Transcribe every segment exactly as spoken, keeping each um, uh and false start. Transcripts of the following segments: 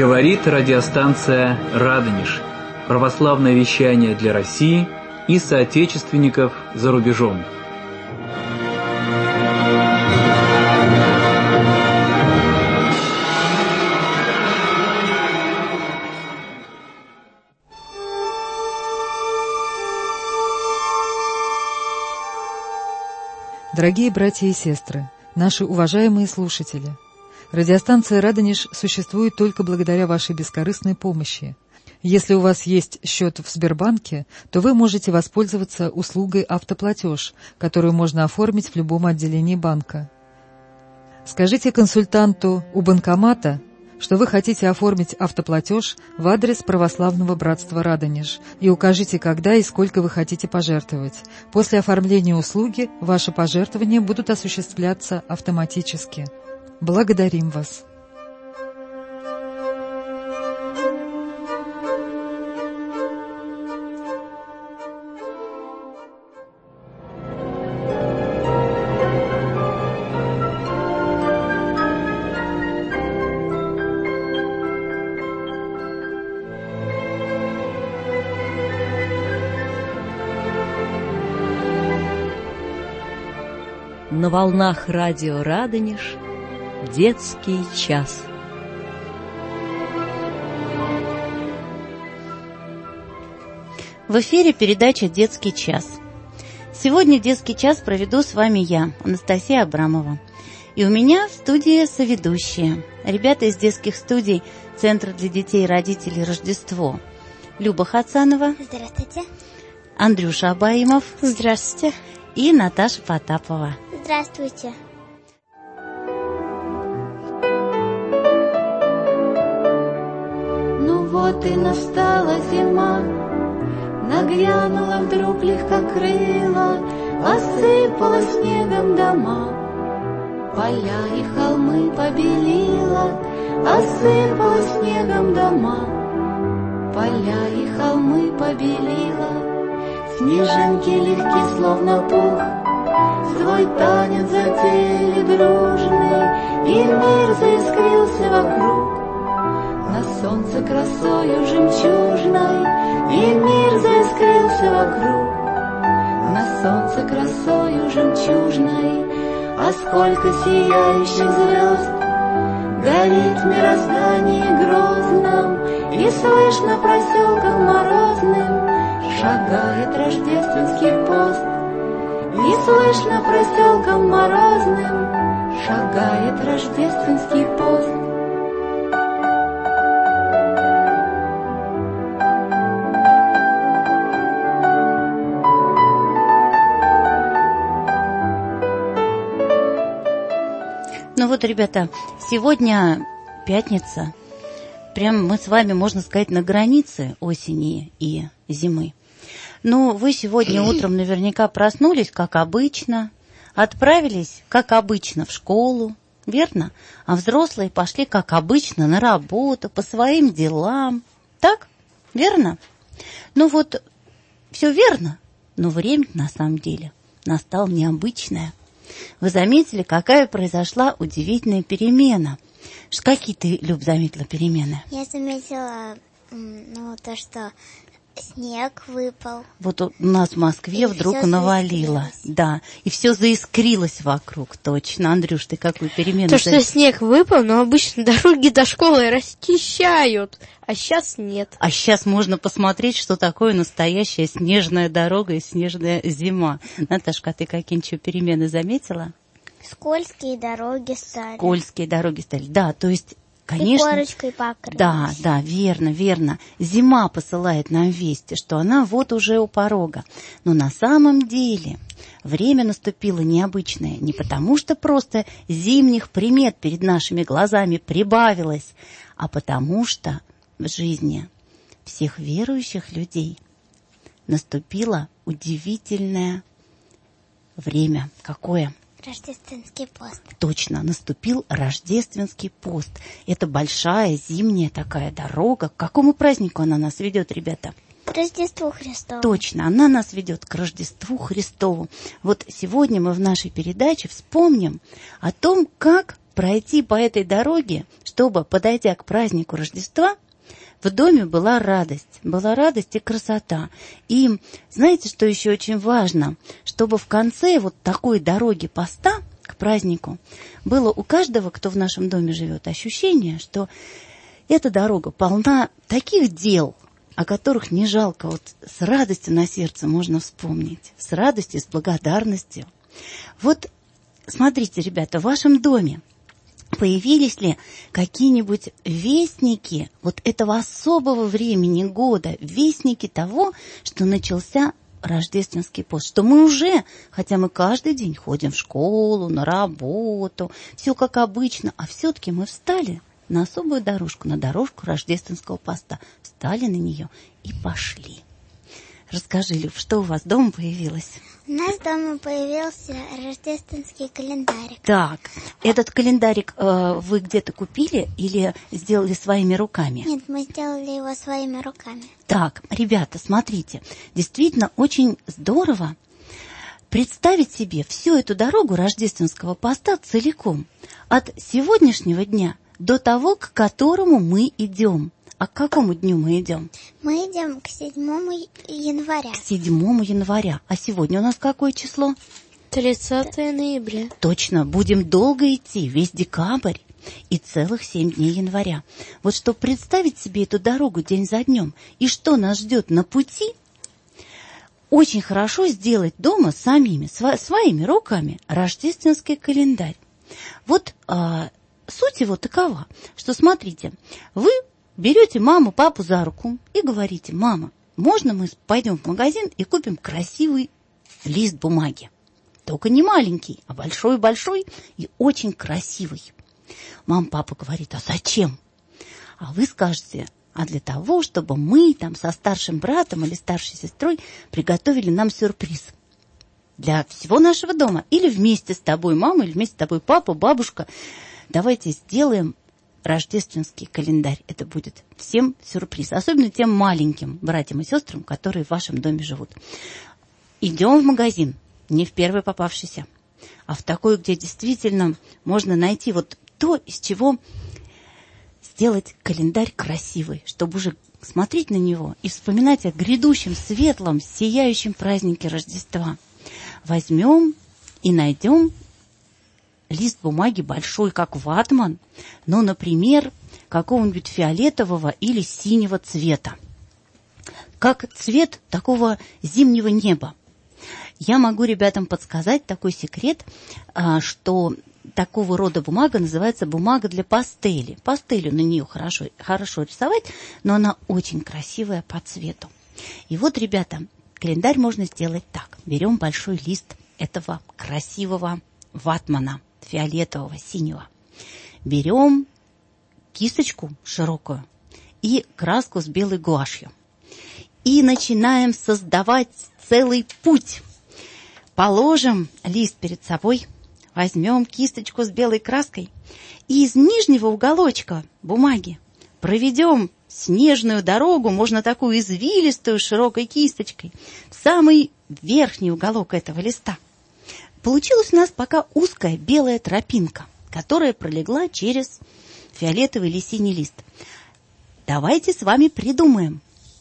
Говорит радиостанция «Радонеж». Православное вещание для России и соотечественников за рубежом. Дорогие братья и сестры, наши уважаемые слушатели, радиостанция «Радонеж» существует только благодаря вашей бескорыстной помощи. Если у вас есть счет в Сбербанке, то вы можете воспользоваться услугой «Автоплатеж», которую можно оформить в любом отделении банка. Скажите консультанту у банкомата, что вы хотите оформить автоплатеж в адрес Православного братства «Радонеж», и укажите, когда и сколько вы хотите пожертвовать. После оформления услуги ваши пожертвования будут осуществляться автоматически. Благодарим вас. На волнах радио «Радонеж» детский час. В эфире передача «Детский час». Сегодня детский час проведу с вами я, Анастасия Абрамова. И у меня в студии соведущие. Ребята из детских студий Центра для детей и родителей «Рождество». Люба Хацанова. Здравствуйте. Андрюша Абаимов. Здравствуйте. И Наташа Потапова. Здравствуйте. Ну вот и настала зима, нагрянула вдруг легкокрыла, осыпала снегом дома, поля и холмы побелила, осыпала снегом дома, поля и холмы побелила. Снежинки легкие, словно пух, свой танец затеяли дружный, и мир заискрился вокруг. На солнце красою жемчужной, и мир заискрился вокруг. На солнце красою жемчужной, а сколько сияющих звезд горит в мироздании грозном, и слышно проселком морозным шагает рождественский пост. И слышно проселком морозным шагает рождественский пост. Ну вот, ребята, сегодня пятница. Прям мы с вами, можно сказать, на границе осени и зимы. Ну, вы сегодня утром наверняка проснулись, как обычно, отправились, как обычно, в школу, верно? А взрослые пошли, как обычно, на работу, по своим делам. Так? Верно? Ну вот, все верно, но время на самом деле настало необычное. Вы заметили, какая произошла удивительная перемена? Какие ты, Люб, заметила перемены? Я заметила, ну, то, что снег выпал. Вот у нас в Москве и вдруг навалило. Да, и все заискрилось вокруг, точно. Андрюш, ты какую перемену? То, что снег выпал, но обычно дороги до школы расчищают, а сейчас нет. А сейчас можно посмотреть, что такое настоящая снежная дорога и снежная зима. Наташка, а ты какие-нибудь перемены заметила? Скользкие дороги стали. Скользкие дороги стали, да, то есть... Конечно, и корочкой покрылась. Да, да, верно, верно. Зима посылает нам вести, что она вот уже у порога. Но на самом деле время наступило необычное. Не потому, что просто зимних примет перед нашими глазами прибавилось, а потому что в жизни всех верующих людей наступило удивительное время. Какое? Рождественский пост. Точно, наступил рождественский пост. Это большая зимняя такая дорога. К какому празднику она нас ведет, ребята? К Рождеству Христову. Точно, она нас ведет к Рождеству Христову. Вот сегодня мы в нашей передаче вспомним о том, как пройти по этой дороге, чтобы, подойдя к празднику Рождества, в доме была радость, была радость и красота. И знаете, что еще очень важно? Чтобы в конце вот такой дороги поста к празднику было у каждого, кто в нашем доме живет, ощущение, что эта дорога полна таких дел, о которых не жалко, вот с радостью на сердце можно вспомнить, с радостью, с благодарностью. Вот смотрите, ребята, в вашем доме появились ли какие-нибудь вестники вот этого особого времени года, вестники того, что начался рождественский пост, что мы уже, хотя мы каждый день ходим в школу, на работу, все как обычно, а все-таки мы встали на особую дорожку, на дорожку рождественского поста, встали на нее и пошли. Расскажи, Люб, что у вас дома появилось? У нас дома появился рождественский календарик. Так, этот календарик э, вы где-то купили или сделали своими руками? Нет, мы сделали его своими руками. Так, ребята, смотрите, действительно очень здорово представить себе всю эту дорогу рождественского поста целиком, от сегодняшнего дня до того, к которому мы идем. А к какому дню мы идем? Мы идем к седьмому января. К седьмому января. А сегодня у нас какое число? тридцатое ноября. Точно, будем долго идти, весь декабрь и целых семь дней января. Вот чтобы представить себе эту дорогу день за днем и что нас ждет на пути, очень хорошо сделать дома самими, сво- своими руками рождественский календарь. Вот а, суть его такова, что смотрите, вы берете маму, папу за руку и говорите: мама, можно мы пойдем в магазин и купим красивый лист бумаги? Только не маленький, а большой-большой и очень красивый. Мама, папа говорит: а зачем? А вы скажете: а для того, чтобы мы там со старшим братом или старшей сестрой приготовили нам сюрприз для всего нашего дома. Или вместе с тобой, мама, или вместе с тобой, папа, бабушка. Давайте сделаем рождественский календарь. Это будет всем сюрприз. Особенно тем маленьким братьям и сестрам, которые в вашем доме живут. Идем в магазин. Не в первый попавшийся, а в такой, где действительно можно найти вот то, из чего сделать календарь красивый, чтобы уже смотреть на него и вспоминать о грядущем, светлом, сияющем празднике Рождества. Возьмем и найдем лист бумаги большой, как ватман, но, например, какого-нибудь фиолетового или синего цвета, как цвет такого зимнего неба. Я могу ребятам подсказать такой секрет, что такого рода бумага называется бумага для пастели. Пастелью на нее хорошо, хорошо рисовать, но она очень красивая по цвету. И вот, ребята, календарь можно сделать так. Берем большой лист этого красивого ватмана, фиолетового, синего. Берем кисточку широкую и краску с белой гуашью. И начинаем создавать целый путь. Положим лист перед собой, возьмем кисточку с белой краской и из нижнего уголочка бумаги проведем снежную дорогу, можно такую извилистую, широкой кисточкой, в самый верхний уголок этого листа. Получилась у нас пока узкая белая тропинка, которая пролегла через фиолетовый или синий лист. Давайте с вами придумаем.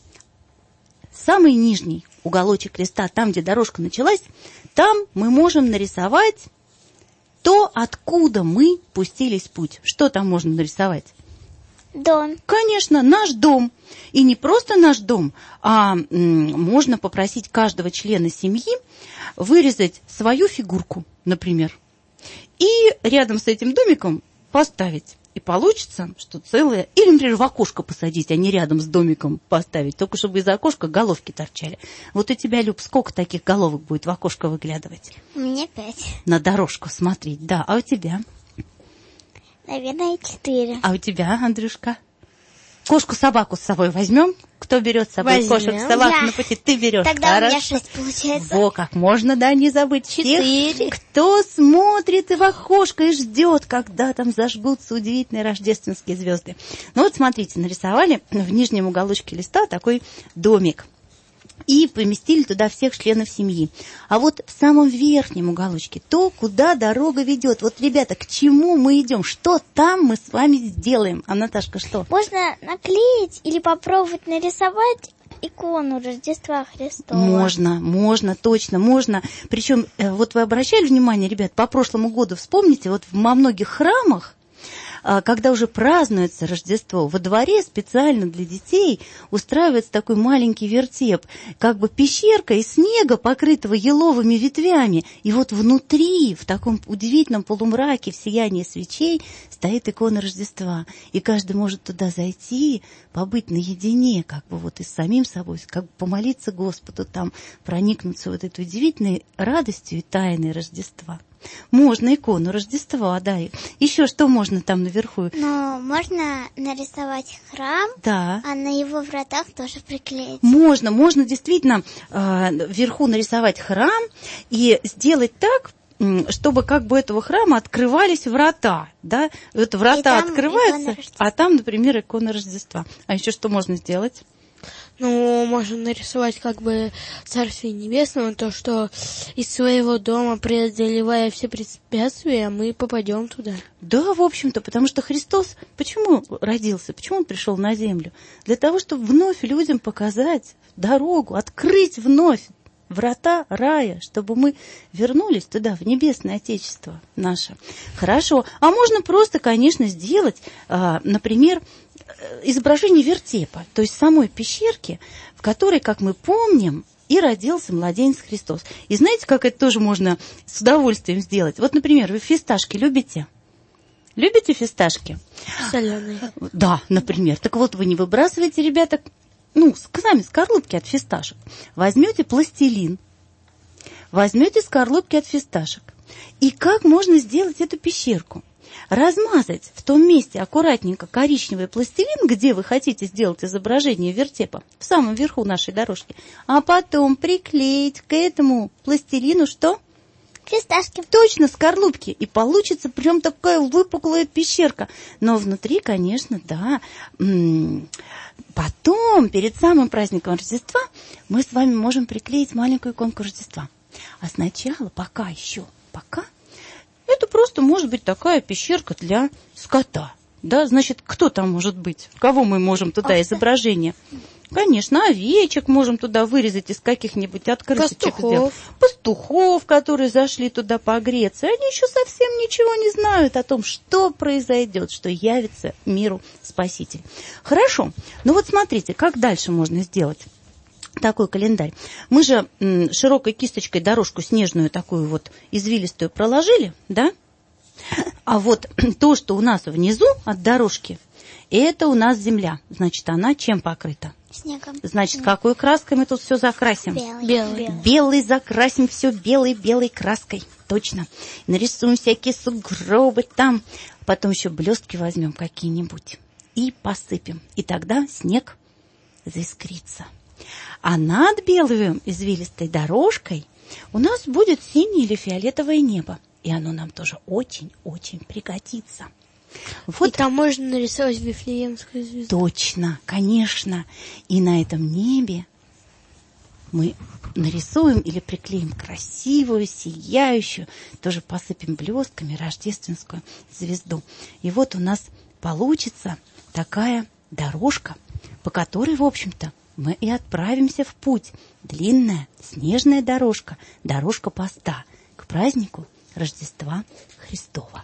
Самый нижний уголочек листа, там, где дорожка началась, там мы можем нарисовать то, откуда мы пустились в путь. Что там можно нарисовать? Дом. Конечно, наш дом. И не просто наш дом, а м, можно попросить каждого члена семьи вырезать свою фигурку, например, и рядом с этим домиком поставить. И получится, что целое... Или, например, в окошко посадить, а не рядом с домиком поставить. Только чтобы из окошка головки торчали. Вот у тебя, Люб, сколько таких головок будет в окошко выглядывать? У меня пять. На дорожку смотреть, да. А у тебя? Наверное, четыре. А у тебя, Андрюшка? Кошку-собаку с собой возьмем? Кто берет с собой Возьмем. кошек, собак Я. на пути? Ты берешь. Тогда Хорошо. у меня шесть получается. Во, как можно, да, не забыть Четыре. тех, кто смотрит в окошко и ждет, когда там зажгутся удивительные рождественские звезды. Ну вот смотрите, нарисовали в нижнем уголочке листа такой домик. и поместили туда всех членов семьи. А вот в самом верхнем уголочке то, куда дорога ведет. Вот, ребята, к чему мы идем? Что там мы с вами сделаем? А, Наташка, что? Можно наклеить или попробовать нарисовать икону Рождества Христова. Можно, можно, точно, можно. Причем, вот вы обращали внимание, ребят, по прошлому году вспомните, вот во многих храмах, когда уже празднуется Рождество, во дворе специально для детей устраивается такой маленький вертеп, как бы пещерка из снега, покрытого еловыми ветвями. И вот внутри, в таком удивительном полумраке, в сиянии свечей, стоит икона Рождества. И каждый может туда зайти, побыть наедине, как бы вот и с самим собой, как бы помолиться Господу, там проникнуться вот этой удивительной радостью и тайной Рождества. Можно икону Рождества, да. Еще что можно там наверху? Но можно нарисовать храм, да. А на его вратах тоже приклеить. Можно, можно действительно э, вверху нарисовать храм и сделать так, чтобы как бы этого храма открывались врата, да? Вот врата открываются, а там, например, икона Рождества. А еще что можно сделать? Ну, можно нарисовать как бы Царствие Небесное, то, что из своего дома, преодолевая все препятствия, мы попадем туда. Да, в общем-то, потому что Христос почему родился, почему Он пришел на землю? Для того, чтобы вновь людям показать дорогу, открыть вновь врата рая, чтобы мы вернулись туда, в небесное Отечество наше. Хорошо. А можно просто, конечно, сделать, например, изображение вертепа, то есть самой пещерки, в которой, как мы помним, и родился младенец Христос. И знаете, как это тоже можно с удовольствием сделать? Вот, например, вы фисташки любите? Любите фисташки? Соленые. Да, например. Так вот, вы не выбрасываете, ребята, ну, сами скорлупки от фисташек. Возьмете пластилин, возьмете скорлупки от фисташек. И как можно сделать эту пещерку? Размазать в том месте аккуратненько коричневый пластилин, где вы хотите сделать изображение вертепа, в самом верху нашей дорожки, а потом приклеить к этому пластилину что? Фисташки. Точно, скорлупки. И получится прям такая выпуклая пещерка. Но внутри, конечно, да. Потом, перед самым праздником Рождества, мы с вами можем приклеить маленькую иконку Рождества. А сначала, пока еще, пока... Это просто может быть такая пещерка для скота. Да, значит, кто там может быть? Кого мы можем туда изображение? Конечно, овечек можем туда вырезать из каких-нибудь открыточек. Пастухов. Пастухов, которые зашли туда погреться. Они еще совсем ничего не знают о том, что произойдет, что явится миру Спаситель. Хорошо. Ну вот смотрите, как дальше можно сделать такой календарь. Мы же м, широкой кисточкой дорожку снежную такую вот извилистую проложили, да? А вот то, что у нас внизу от дорожки, это у нас земля. Значит, она чем покрыта? Снегом. Значит, какой краской мы тут все закрасим? Белый. Белый. Белый закрасим все белой-белой краской. Точно. Нарисуем всякие сугробы там. Потом еще блестки возьмем какие-нибудь и посыпем. И тогда снег заискрится. А над белой извилистой дорожкой у нас будет синее или фиолетовое небо. И оно нам тоже очень-очень пригодится. Вот. И там можно нарисовать Вифлеемскую звезду. Точно, конечно. И на этом небе мы нарисуем или приклеим красивую, сияющую, тоже посыпем блестками рождественскую звезду. И вот у нас получится такая дорожка, по которой, в общем-то, мы и отправимся в путь. Длинная снежная дорожка, дорожка поста к празднику Рождества Христова.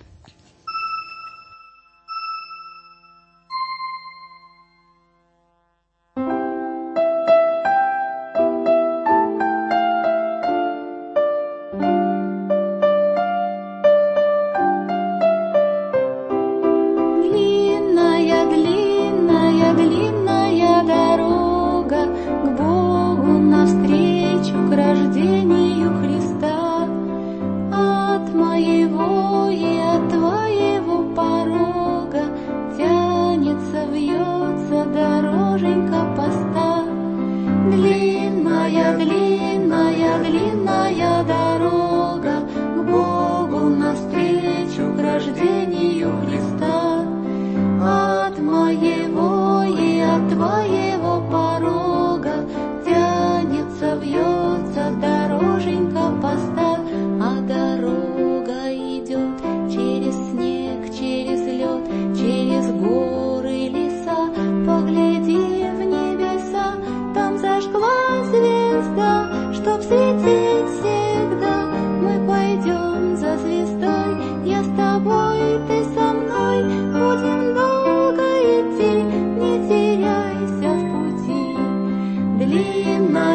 Твоего порога тянется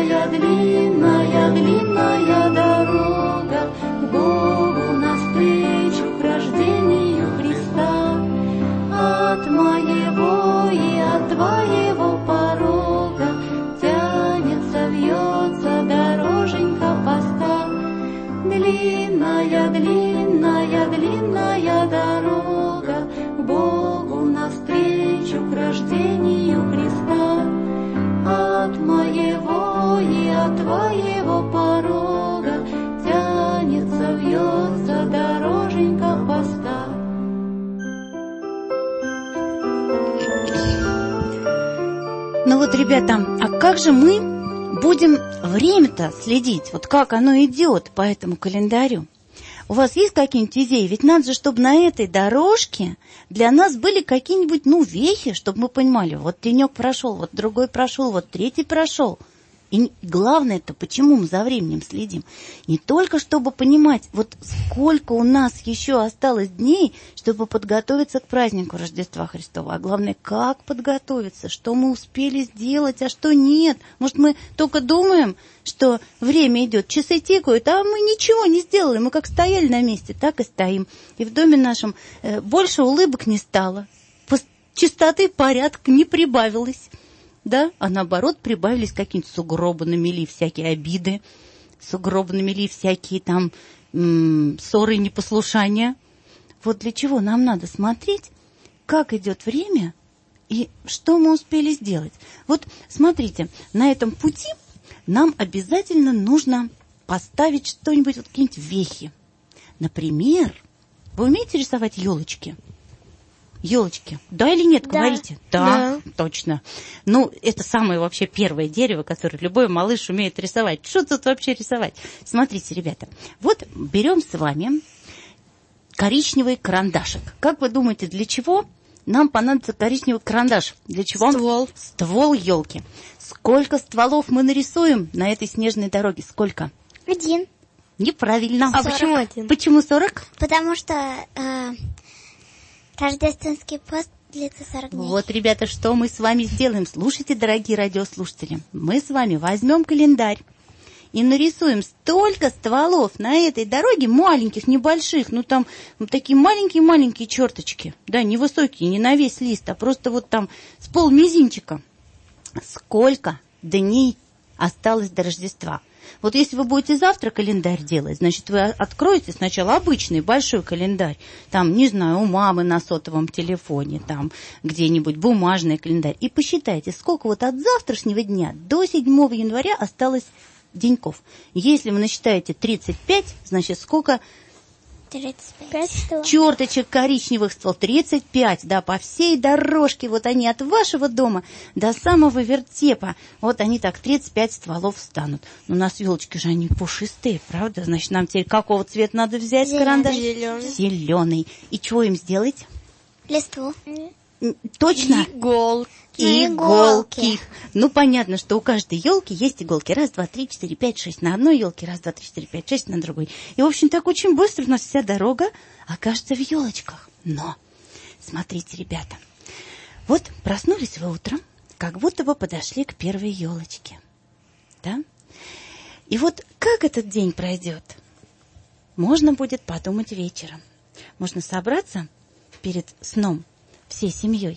Длинная, длинная, длинная дорога к Богу навстречу, к рождению Христа. От моего и от твоего порога тянется, вьется дороженька поста. Длинная, длинная, длинная дорога к Богу навстречу, к рождению Христа. От моего и от твоего порога тянется, вьется дороженька поста. Ну вот, ребята, а как же мы будем время-то следить? Вот как оно идет по этому календарю? У вас есть какие-нибудь идеи? Ведь надо же, чтобы на этой дорожке для нас были какие-нибудь, ну, вехи, чтобы мы понимали, вот денек прошел, вот другой прошел, вот третий прошел. И главное-то, почему мы за временем следим? Не только чтобы понимать, вот сколько у нас еще осталось дней, чтобы подготовиться к празднику Рождества Христова, а главное, как подготовиться, что мы успели сделать, а что нет. Может, мы только думаем, что время идет, часы тикают, а мы ничего не сделали, мы как стояли на месте, так и стоим. И в доме нашем больше улыбок не стало, чистоты, порядка не прибавилось. Да, а наоборот, прибавились какие-нибудь сугробы, намели всякие обиды, сугробы намели всякие там м- ссоры и непослушания. Вот для чего нам надо смотреть, как идет время и что мы успели сделать. Вот смотрите, на этом пути нам обязательно нужно поставить что-нибудь, вот какие-нибудь вехи. Например, вы умеете рисовать елочки? Елочки. Да или нет, Да. говорите? Да, да, точно. Ну, это самое вообще первое дерево, которое любой малыш умеет рисовать. Что тут вообще рисовать? Смотрите, ребята, вот берем с вами коричневый карандашик. Как вы думаете, для чего нам понадобится коричневый карандаш? Для чего? Ствол. Ствол елки. Сколько стволов мы нарисуем на этой снежной дороге? Сколько? Один. Неправильно. А почему один? Почему сорок? Потому что э, рождественский пост длится сорок дней. Вот, ребята, что мы с вами сделаем? Слушайте, дорогие радиослушатели. Мы с вами возьмем календарь и нарисуем столько стволов на этой дороге, маленьких, небольших, ну там ну, такие маленькие-маленькие черточки. Да, невысокие, не на весь лист, а просто вот там с полмизинчика. Сколько дней осталось до Рождества? Вот если вы будете завтра календарь делать, значит, вы откроете сначала обычный большой календарь, там, не знаю, у мамы на сотовом телефоне, там, где-нибудь бумажный календарь, и посчитайте, сколько вот от завтрашнего дня до седьмого января осталось деньков. Если вы насчитаете тридцать пять, значит, сколько? тридцать пять стволов. Черточек коричневых ствол, тридцать пять, да, по всей дорожке, вот они от вашего дома до самого вертепа, вот они так, тридцать пять стволов станут. Но у нас елочки же, они пушистые, правда? Значит, нам теперь какого цвета надо взять Зеленый. карандаш? Зеленый. Зеленый. И чего им сделать? Листву. М, Точно? Иголки. Иголки. Ну, понятно, что у каждой елки есть иголки. Раз, два, три, четыре, пять, шесть на одной елке, раз, два, три, четыре, пять, шесть на другой. И, в общем, так очень быстро у нас вся дорога окажется в елочках. Но, смотрите, ребята, вот проснулись вы утром, как будто бы подошли к первой елочке. Да? И вот как этот день пройдет, можно будет подумать вечером. Можно собраться перед сном всей семьей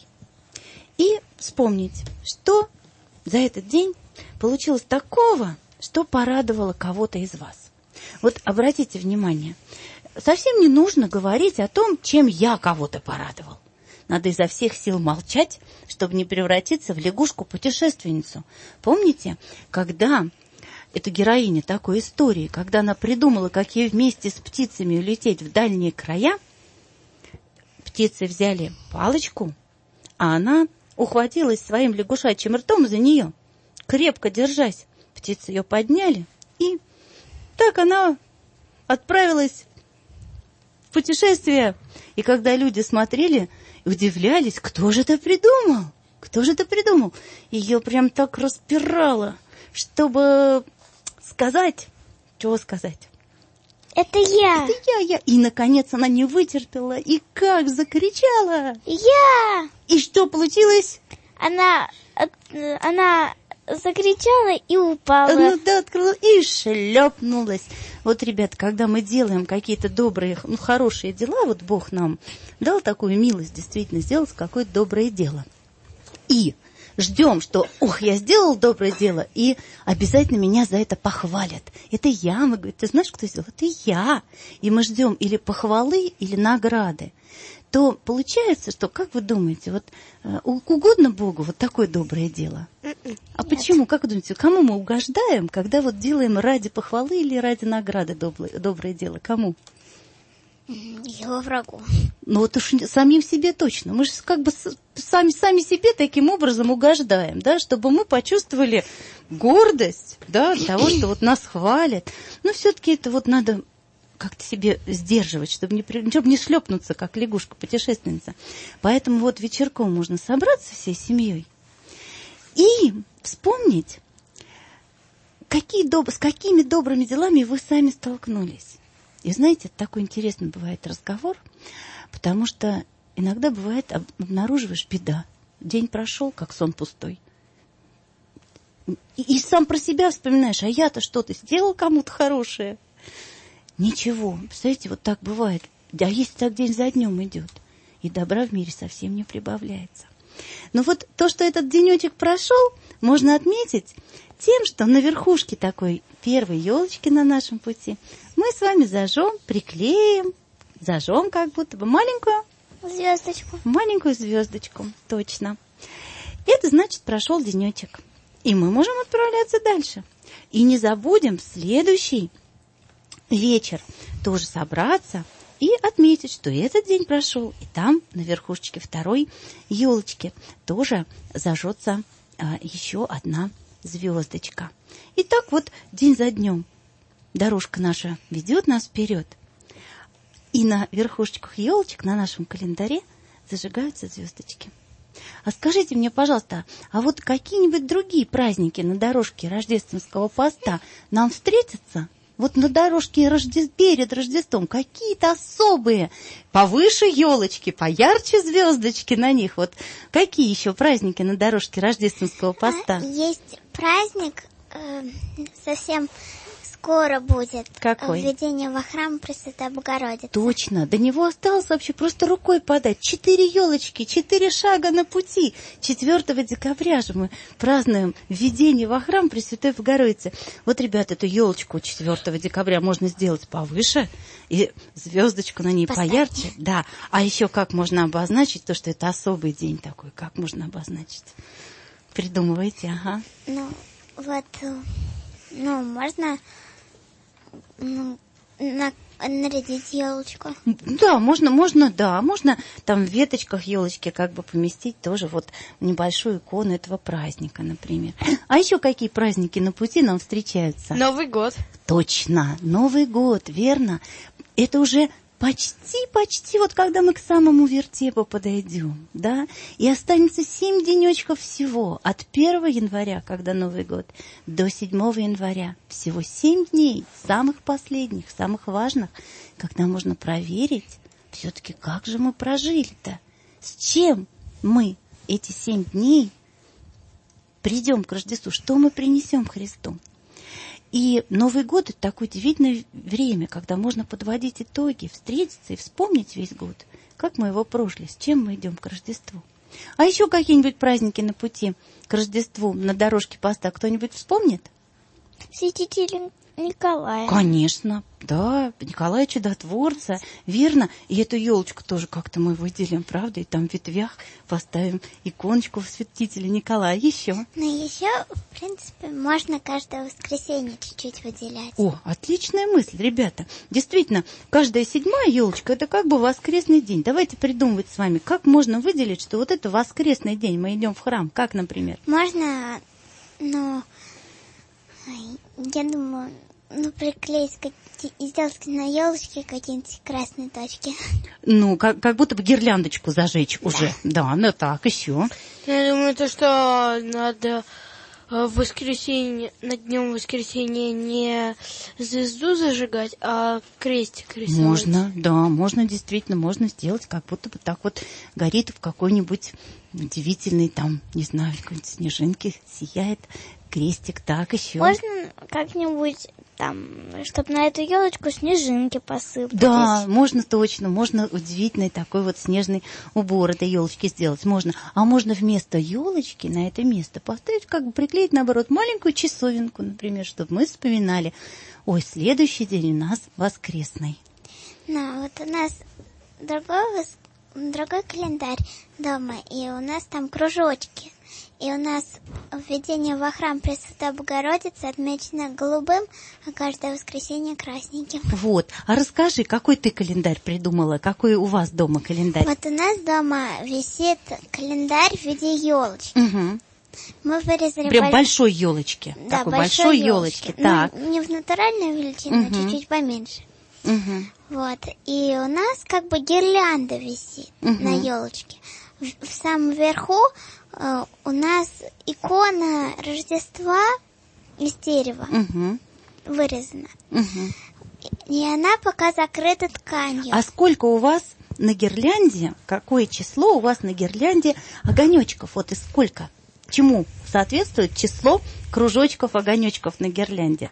и вспомнить, что за этот день получилось такого, что порадовало кого-то из вас. Вот обратите внимание, совсем не нужно говорить о том, чем я кого-то порадовал. Надо изо всех сил молчать, чтобы не превратиться в лягушку-путешественницу. Помните, когда эту героиню такой истории, когда она придумала, как ей вместе с птицами улететь в дальние края, птицы взяли палочку, а она ухватилась своим лягушачьим ртом за нее, крепко держась. Птицы ее подняли, и так она отправилась в путешествие. И когда люди смотрели, удивлялись, кто же это придумал? Кто же это придумал? Ее прям так распирало, чтобы сказать, чего сказать? Это я. Это я, я. И, наконец, она не вытерпела. И как закричала. Я. И что получилось? Она, от- она закричала и упала. Ну да, открыла и шлепнулась. Вот, ребят, когда мы делаем какие-то добрые, ну, хорошие дела, вот Бог нам дал такую милость действительно сделать какое-то доброе дело. И ждем, что, ох, я сделал доброе дело, и обязательно меня за это похвалят. Это я, мы говорим, ты знаешь, кто сделал? Это я. И мы ждем или похвалы, или награды. То получается, что, как вы думаете, вот угодно Богу вот такое доброе дело? А Нет. Почему? Как вы думаете, кому мы угождаем, когда вот делаем ради похвалы или ради награды доброе, доброе дело? Кому? Его врагу. Ну вот уж самим себе точно. Мы же как бы сами, сами себе таким образом угождаем, да, чтобы мы почувствовали гордость, да, от того, что вот нас хвалят. Но все-таки это вот надо как-то себе сдерживать, чтобы не, чтобы не шлепнуться, как лягушка-путешественница. Поэтому вот вечерком можно собраться всей семьей и вспомнить, какие доб... с какими добрыми делами вы сами столкнулись. И знаете, такой интересный бывает разговор, потому что иногда бывает, обнаруживаешь беда. День прошел, как сон пустой. И, и сам про себя вспоминаешь, а я-то что-то сделал кому-то хорошее. Ничего. Представляете, вот так бывает. А если так день за днем идет, и добра в мире совсем не прибавляется. Но вот то, что этот денечек прошел, можно отметить тем, что на верхушке такой первой елочки на нашем пути мы с вами зажжем, приклеим, зажжем как будто бы маленькую звездочку. Маленькую звездочку, точно. Это значит, прошел денечек. И мы можем отправляться дальше. И не забудем в следующий вечер тоже собраться и отметить, что этот день прошел. И там, на верхушечке второй елочки, тоже зажжется а, еще одна звездочка. И так вот день за днем дорожка наша ведет нас вперед. И на верхушечках елочек на нашем календаре зажигаются звездочки. А скажите мне, пожалуйста, а вот какие-нибудь другие праздники на дорожке рождественского поста нам встретятся? Вот на дорожке Рожде... перед Рождеством какие-то особые, повыше елочки, поярче звездочки на них. Вот какие еще праздники на дорожке рождественского поста? Есть праздник, э, совсем скоро будет. Какой? Введение во храм Пресвятой Богородицы. Точно. До него осталось вообще просто рукой подать. Четыре елочки, четыре шага на пути. четвёртого декабря же мы празднуем введение во храм Пресвятой Богородицы. Вот, ребята, эту елочку четвёртого декабря можно сделать повыше и звездочку на ней Поставьте. Поярче. Да. А еще как можно обозначить то, что это особый день такой? Как можно обозначить? Придумывайте, ага. Ну, вот, ну, можно... Ну, на, нарядить елочку. Да, можно, можно, да, можно там в веточках елочки как бы поместить тоже вот небольшую икону этого праздника, например. А еще какие праздники на пути нам встречаются? Новый год. Точно, Новый год, верно. Это уже почти-почти вот когда мы к самому вертепу подойдем, да, и останется семь денечков всего, от первого января, когда Новый год, до седьмого января. Всего семь дней, самых последних, самых важных, когда можно проверить все-таки, как же мы прожили-то, с чем мы эти семь дней придем к Рождеству, что мы принесем Христу. И Новый год – это такое удивительное время, когда можно подводить итоги, встретиться и вспомнить весь год, как мы его прожили, с чем мы идем к Рождеству. А еще какие-нибудь праздники на пути к Рождеству, на дорожке поста кто-нибудь вспомнит? Святитель Николая. Конечно, да, Николая Чудотворца, верно. И эту елочку тоже как-то мы выделим, правда, и там в ветвях поставим иконочку святителя Николая. Еще. Ну, еще, в принципе, можно каждое воскресенье чуть-чуть выделять. О, отличная мысль, ребята. Действительно, каждая седьмая елочка – это как бы воскресный день. Давайте придумывать с вами, как можно выделить, что вот это воскресный день, мы идем в храм. Как, например? Можно, ну, я думаю... Ну, приклеить и сделать на елочке какие-нибудь красные точки. Ну, как, как будто бы гирляндочку зажечь да. уже. Да, ну так, еще. Я думаю, то, что надо в воскресенье, на днем воскресенья не звезду зажигать, а крестик рисовать? Можно, да, можно действительно, можно сделать, как будто бы так вот горит в какой-нибудь удивительной там, не знаю, какой-нибудь снежинке сияет крестик, так еще. Можно как-нибудь там, чтобы на эту елочку снежинки посыпались? Да, можно точно, можно удивительный такой вот снежный убор этой елочки сделать, можно. А можно вместо елочки на это место поставить, как бы приклеить, наоборот, маленькую часовенку, например, чтобы мы вспоминали, ой, следующий день у нас воскресный. Ну, вот у нас другой, другой календарь дома, и у нас там кружочки. И у нас введение во храм Пресвятой Богородицы отмечено голубым, а каждое воскресенье красненьким. Вот. А расскажи, какой ты календарь придумала? Какой у вас дома календарь? Вот у нас дома висит календарь в виде елочки. Угу. Мы вырезали... Прям боль... большой елочки. Да, такой большой, большой елочки. елочки. Так. Ну, не в натуральной величине, Угу. а чуть-чуть поменьше. Угу. Вот. И у нас как бы гирлянда висит угу. на елочке. В, в самом верху э, у нас икона Рождества из дерева угу. вырезана. Угу. И она пока закрыта тканью. А сколько у вас на гирлянде, какое число у вас на гирлянде огонечков? Вот и сколько? Чему соответствует число кружочков огонечков на гирлянде?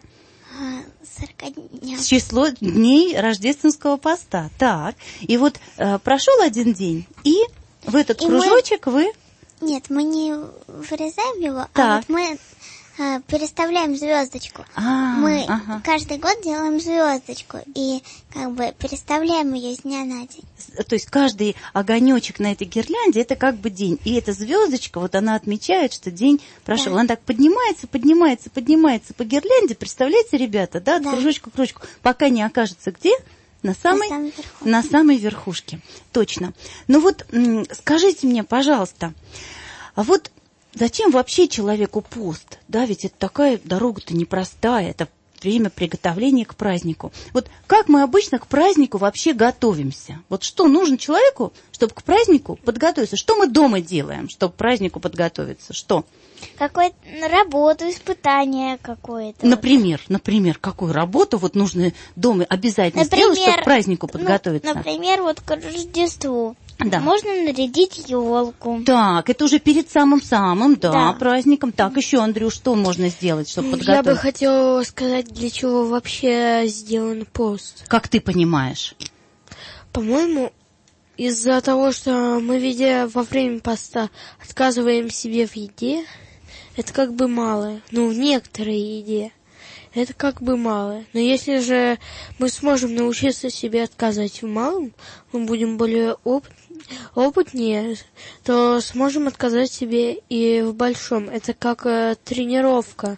сорок дней. Число дней рождественского поста. Так. И вот э, прошел один день, и в этот и кружочек мы... вы... Нет, мы не вырезаем его, так. а вот мы э, переставляем звездочку. А, мы ага. каждый год делаем звездочку и как бы переставляем ее с дня на день. То есть каждый огонечек на этой гирлянде это как бы день. И эта звездочка, вот она отмечает, что день прошел. Да. Она так поднимается, поднимается, поднимается по гирлянде. Представляете, ребята, да, от да. кружочка к кружочку, пока не окажется где? На самой, на, самой на самой верхушке. Точно. Ну вот скажите мне, пожалуйста, а вот зачем вообще человеку пост? Да, ведь это такая дорога-то непростая, это время приготовления к празднику. Вот как мы обычно к празднику вообще готовимся? Вот что нужно человеку, чтобы к празднику подготовиться? Что мы дома делаем, чтобы к празднику подготовиться? Что? Какую-то работу, испытание какое-то. Например, вот. например, какую работу вот нужно дома обязательно например, сделать, чтобы к празднику подготовиться? Ну, например, вот к Рождеству. Да. Можно нарядить елку. Так, это уже перед самым-самым, да, да. праздником. Так, еще, Андрюш, что можно сделать, чтобы подготовиться? Я бы хотела сказать, для чего вообще сделан пост. Как ты понимаешь? По-моему, из-за того, что мы, видя во время поста, отказываем себе в еде, это как бы мало. Ну, в некоторой еде. Это как бы мало. Но если же мы сможем научиться себе отказать в малом, мы будем более опыт, опытнее, то сможем отказать себе и в большом. Это как э, тренировка.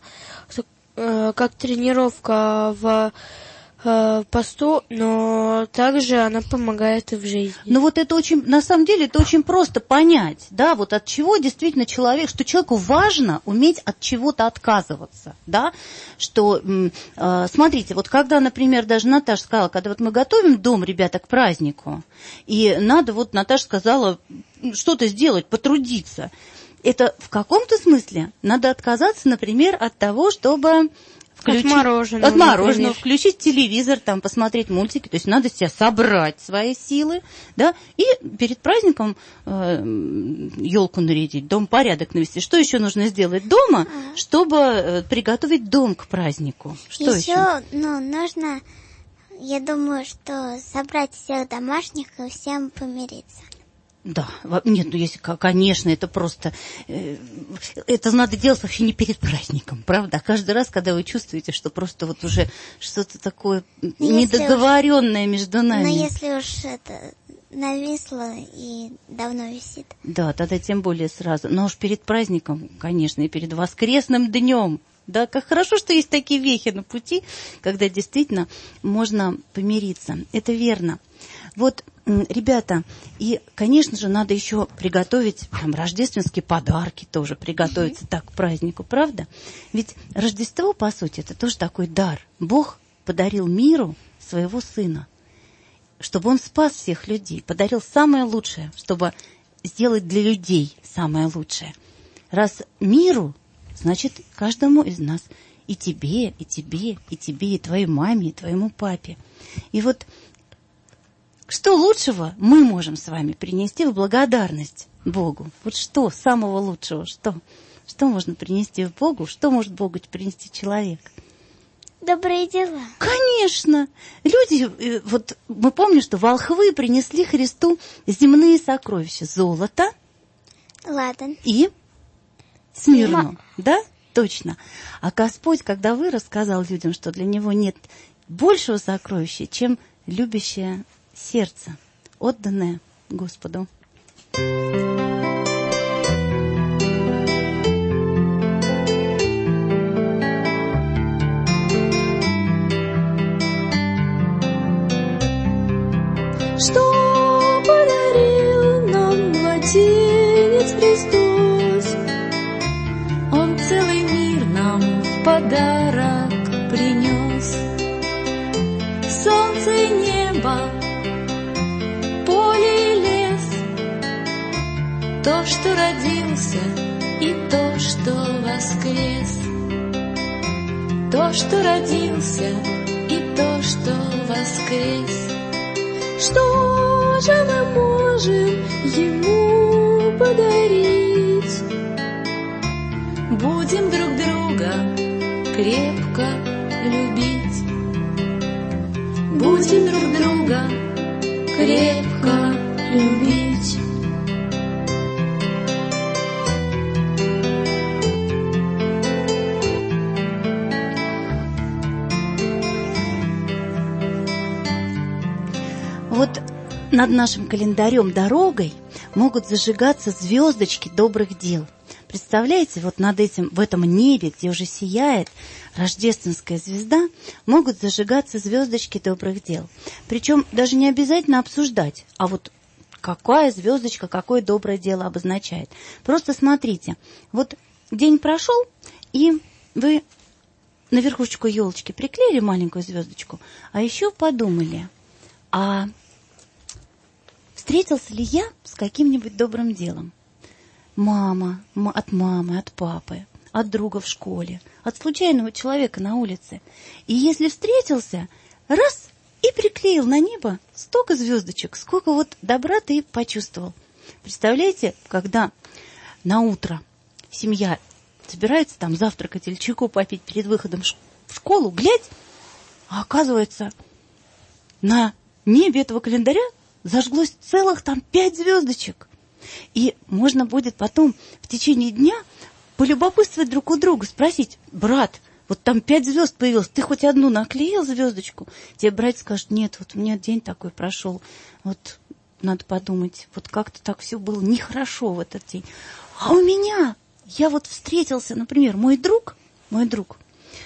Э, как тренировка в э, посту, но также она помогает и в жизни. Ну вот это очень, на самом деле, это очень просто понять, да, вот от чего действительно человек, что человеку важно уметь от чего-то отказываться, да, что, э, смотрите, вот когда, например, даже Наташа сказала, когда вот мы готовим дом, ребята, к празднику, и надо, вот Наташа сказала, что-то сделать, потрудиться, это в каком-то смысле надо отказаться, например, от того, чтобы... Включить, от мороженого, от мороженого включить телевизор, там, посмотреть мультики. То есть надо себя собрать, свои силы, да, и перед праздником э, елку нарядить, дом порядок навести. Что еще нужно сделать дома, чтобы э, приготовить дом к празднику? Что еще? Еще, ну, нужно, я думаю, что собрать всех домашних и всем помириться. Да, нет, ну если, конечно, это просто, э, это надо делать вообще не перед праздником, правда? А каждый раз, когда вы чувствуете, что просто вот уже что-то такое но недоговоренное уж, между нами. Но если уж это нависло и давно висит. Да, тогда тем более сразу. Но уж перед праздником, конечно, и перед воскресным днем. Да, как хорошо, что есть такие вехи на пути, когда действительно можно помириться. Это верно. Вот, ребята, и, конечно же, надо еще приготовить там, рождественские подарки, тоже приготовиться mm-hmm. так к празднику, правда? Ведь Рождество, по сути, это тоже такой дар. Бог подарил миру своего Сына, чтобы Он спас всех людей, подарил самое лучшее, чтобы сделать для людей самое лучшее. Раз миру значит, каждому из нас, и тебе, и тебе, и тебе, и твоей маме, и твоему папе. И вот что лучшего мы можем с вами принести в благодарность Богу? Вот что самого лучшего? Что? Что можно принести в Богу? Что может Богу принести человек? Добрые дела. Конечно. Люди, вот мы помним, что волхвы принесли Христу земные сокровища. Золото. Ладан. И смирну. Да? Точно. А Господь, когда вырос, сказал людям, что для Него нет большего сокровища, чем любящее сердце, отданное Господу. Что подарил нам младенец Христос? Он целый мир нам в подарок принес. Солнце и небо, поле и лес, то, что родился, и то, что воскрес. То, что родился, и то, что воскрес. Что же мы можем ему подарить? Будем друг друга крепко любить. Будем друг друга крепко любить. Вот над нашим календарем дорогой могут зажигаться звездочки добрых дел. Представляете, вот над этим, в этом небе, где уже сияет рождественская звезда, могут зажигаться звездочки добрых дел. Причем даже не обязательно обсуждать, а вот какая звездочка, какое доброе дело обозначает. Просто смотрите, вот день прошел, и вы на верхушечку елочки приклеили маленькую звездочку, а еще подумали, а встретился ли я с каким-нибудь добрым делом? Мама, от мамы, от папы, от друга в школе, от случайного человека на улице. И если встретился, раз и приклеил на небо столько звездочек, сколько вот добра ты почувствовал. Представляете, когда на утро семья собирается там завтракать или чайку попить перед выходом в школу, глядь, а оказывается, на небе этого календаря зажглось целых там пять звездочек. И можно будет потом в течение дня полюбопытствовать друг у друга, спросить: брат, вот там пять звезд появилось, ты хоть одну наклеил звездочку? Тебе брат скажет: нет, вот у меня день такой прошел, вот надо подумать, вот как-то так все было нехорошо в этот день. А у меня, я вот встретился, например, мой друг, мой друг,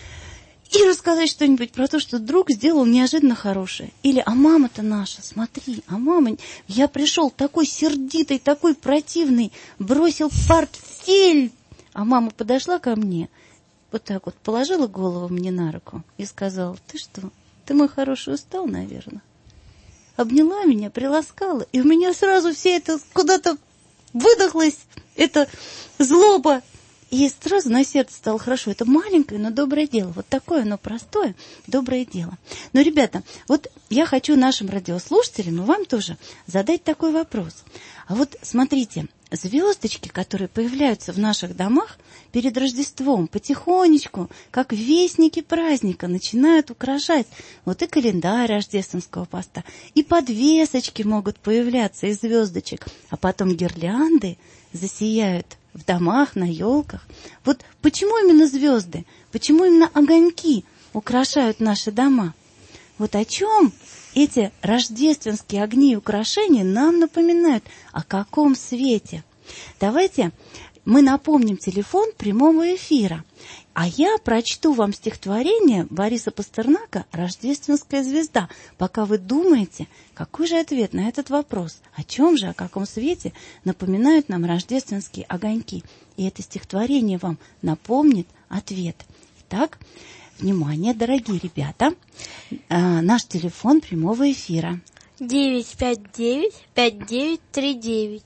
и рассказать что-нибудь про то, что друг сделал неожиданно хорошее. Или: а мама-то наша, смотри, а мама... Я пришел такой сердитый, такой противный, бросил портфель. А мама подошла ко мне, вот так вот положила голову мне на руку и сказала: ты что, ты, мой хороший, устал, наверное? Обняла меня, приласкала, и у меня сразу все это куда-то выдохлось, эта злоба. И сразу на сердце стало хорошо. Это маленькое, но доброе дело. Вот такое оно простое, доброе дело. Но, ребята, вот я хочу нашим радиослушателям и вам тоже задать такой вопрос. А вот смотрите, звездочки, которые появляются в наших домах перед Рождеством, потихонечку, как вестники праздника, начинают украшать вот и календарь рождественского поста, и подвесочки могут появляться из звездочек, а потом гирлянды засияют в домах, на елках. Вот почему именно звезды, почему именно огоньки украшают наши дома? Вот о чем эти рождественские огни и украшения нам напоминают, о каком свете. Давайте мы напомним телефон прямого эфира, а я прочту вам стихотворение Бориса Пастернака «Рождественская звезда», пока вы думаете, какой же ответ на этот вопрос, о чем же, о каком свете напоминают нам рождественские огоньки. И это стихотворение вам напомнит ответ. Итак, внимание, дорогие ребята, а, наш телефон прямого эфира. девять пять девять пять девять три девять.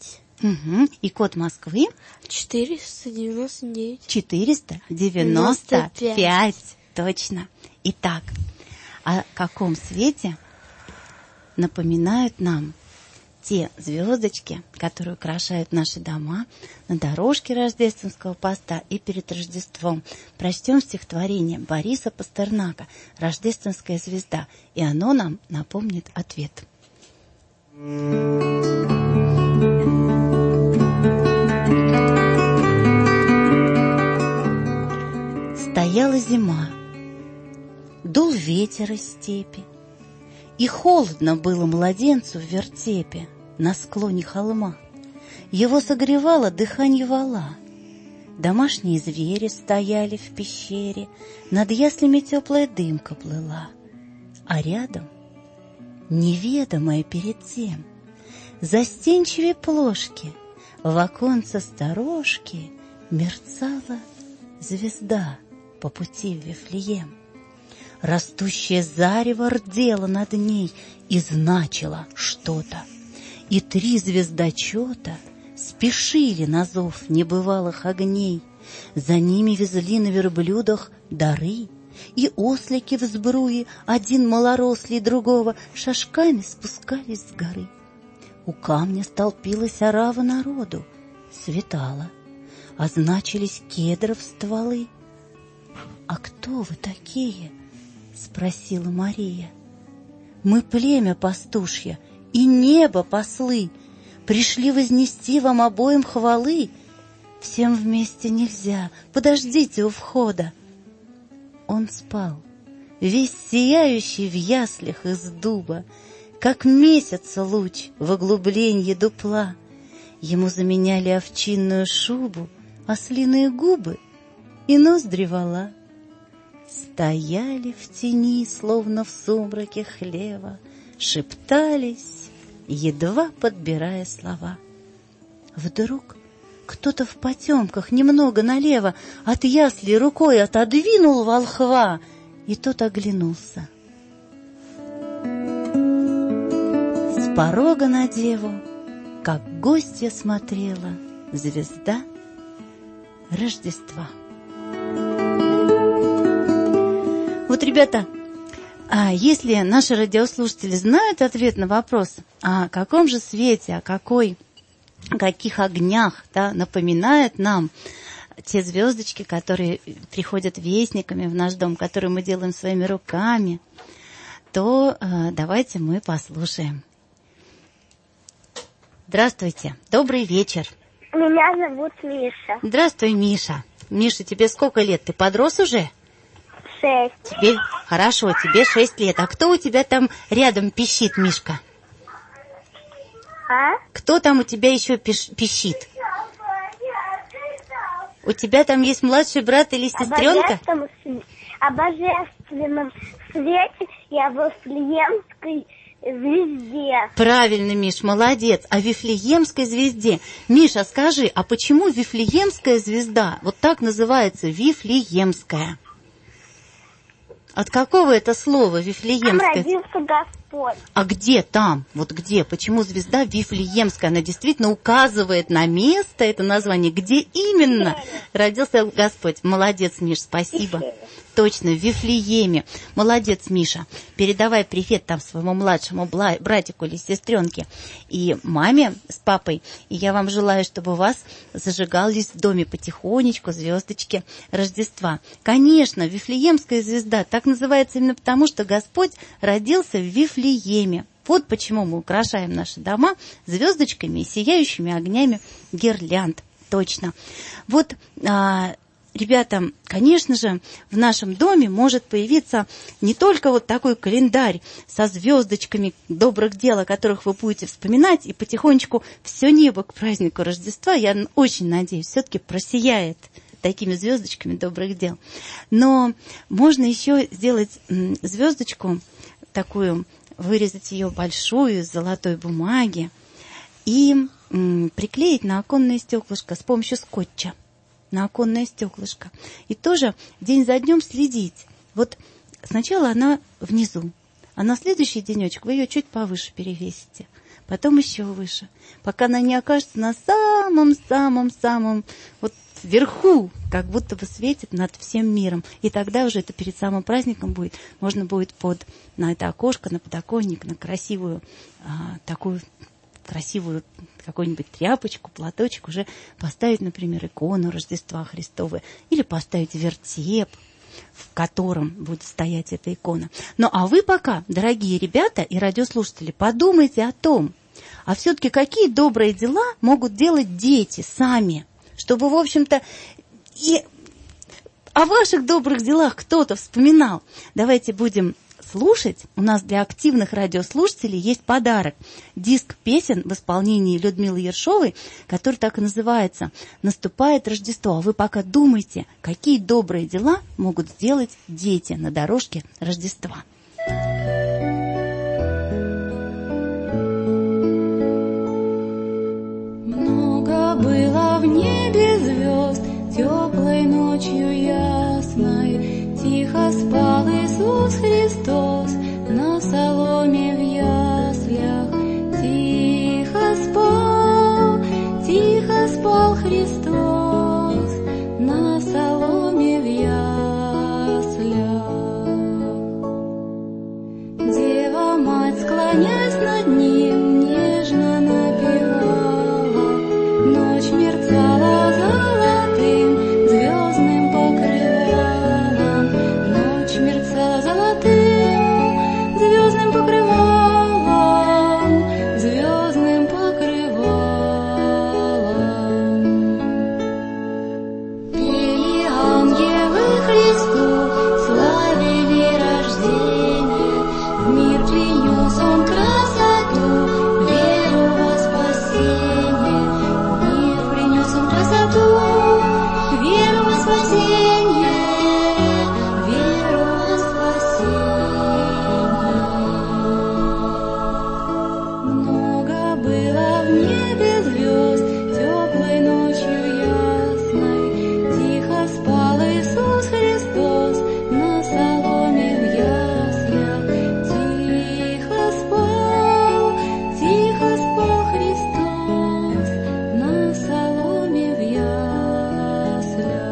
Угу. И код Москвы? четыреста девяносто девять. четыреста девяносто пять. Точно. Итак, о каком свете напоминают нам те звездочки, которые украшают наши дома на дорожке рождественского поста и перед Рождеством? Прочтем стихотворение Бориса Пастернака «Рождественская звезда», и оно нам напомнит ответ. Стояла зима, дул ветер из степи, и холодно было младенцу в вертепе на склоне холма. Его согревало дыханье вала. Домашние звери стояли в пещере, над яслями теплая дымка плыла. А рядом, неведомая перед тем, застенчивее плошки, в оконце сторожки мерцала звезда по пути в Вифлеем. Растущее зарево рдело над ней и значило что-то. И три звездочета спешили на зов небывалых огней. За ними везли на верблюдах дары, и ослики в сбруе, один малорослей другого, шажками спускались с горы. У камня столпилась орава народу, светало, означились кедров стволы. «А кто вы такие?» — спросила Мария. «Мы племя пастушье и небо послы, пришли вознести вам обоим хвалы. Всем вместе нельзя, подождите у входа». Он спал, весь сияющий в яслях из дуба, как месяца луч в углубленье дупла. Ему заменяли овчинную шубу, ослиные губы и ноздри вола. Стояли в тени, словно в сумраке хлева, шептались, едва подбирая слова. Вдруг кто-то в потемках немного налево от ясли рукой отодвинул волхва, и тот оглянулся. С порога на деву, как гостья, смотрела звезда Рождества. Вот, ребята, а если наши радиослушатели знают ответ на вопрос, о каком же свете, о какой, о каких огнях, да, напоминают нам те звездочки, которые приходят вестниками в наш дом, которые мы делаем своими руками, то э, давайте мы послушаем. Здравствуйте, добрый вечер. Меня зовут Миша. Здравствуй, Миша. Миша, тебе сколько лет? Ты подрос уже? Шесть. Тебе хорошо, тебе шесть лет. А кто у тебя там рядом пищит, Мишка? А? Кто там у тебя еще пиш- пищит? У тебя там есть младший брат или сестренка? О божественном свете и о Вифлеемской звезде. Правильно, Миш, молодец. О Вифлеемской звезде. Миша, скажи, а почему Вифлеемская звезда вот так называется, Вифлеемская? От какого это слова Вифлеемская? Там родился Господь. А где там? Вот где? Почему звезда Вифлеемская? Она действительно указывает на место, это название, где именно родился Господь. Молодец, Миш, спасибо. Точно, в Вифлееме. Молодец, Миша. Передавай привет там своему младшему братику или сестренке и маме с папой. И я вам желаю, чтобы у вас зажигались в доме потихонечку звездочки Рождества. Конечно, Вифлеемская звезда так называется именно потому, что Господь родился в Вифлееме. Вот почему мы украшаем наши дома звездочками и сияющими огнями гирлянд. Точно. Вот... А, ребята, конечно же, в нашем доме может появиться не только вот такой календарь со звездочками добрых дел, о которых вы будете вспоминать, и потихонечку все небо к празднику Рождества, я очень надеюсь, все-таки просияет такими звездочками добрых дел. Но можно еще сделать звездочку такую, вырезать ее большую из золотой бумаги и приклеить на оконное стеклышко с помощью скотча. На оконное стеклышко. И тоже день за днем следить. Вот сначала она внизу, а на следующий денечек вы ее чуть повыше перевесите. потом еще выше, пока она не окажется на самом-самом-самом вот вверху, как будто бы светит над всем миром. И тогда уже это перед самым праздником будет. Можно будет под, на это окошко, на подоконник, на красивую а, такую красивую какую-нибудь тряпочку, платочек уже поставить, например, икону Рождества Христова или поставить вертеп, в котором будет стоять эта икона. Ну, а вы пока, дорогие ребята и радиослушатели, подумайте о том, а все-таки какие добрые дела могут делать дети сами, чтобы, в общем-то, и о ваших добрых делах кто-то вспоминал. Давайте будем слушать. У нас для активных радиослушателей есть подарок. Диск песен в исполнении Людмилы Ершовой, который так и называется «Наступает Рождество». А вы пока думайте, какие добрые дела могут сделать дети на дорожке Рождества. Много было в небе звезд, теплой ночью ясной, тихо спал Иисус Христос на соломе в яслях. Тихо спал, тихо спал Христос на соломе в яслях. Дева-мать, склонясь над ним, нежно напевала, ночь мерцала золотым звездным покрывалом, ночь мерцала золотым звездным покрывалом, звездным покрывалом. Пели ангелы Христу, славили рождение, в мир принес Он красоту, веру во спасение. В мир принес Он красоту, веру во спасение, веру во спасение. Много было в небе звезд, теплой ночью ясной, тихо спал Иисус Христос на соломе в яслях. Тихо спал, тихо спал Христос на соломе в яслях.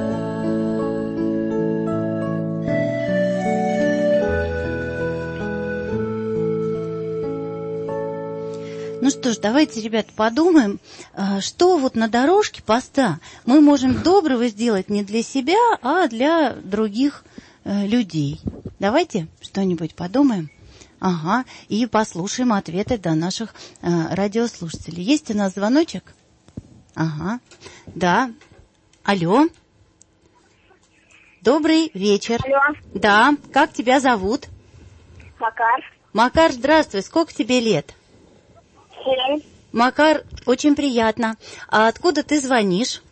Ну что ж, давайте, ребята, подумаем, а, что вот на дорожке поста мы можем доброго сделать не для себя, а для других э, людей. Давайте что-нибудь подумаем. Ага, и послушаем ответы до наших э, радиослушателей. Есть у нас звоночек? Ага, да. Алло. Добрый вечер. Алло, Да, как тебя зовут? Макар. Макар, здравствуй, сколько тебе лет? Семь. Макар, очень приятно. А откуда ты звонишь?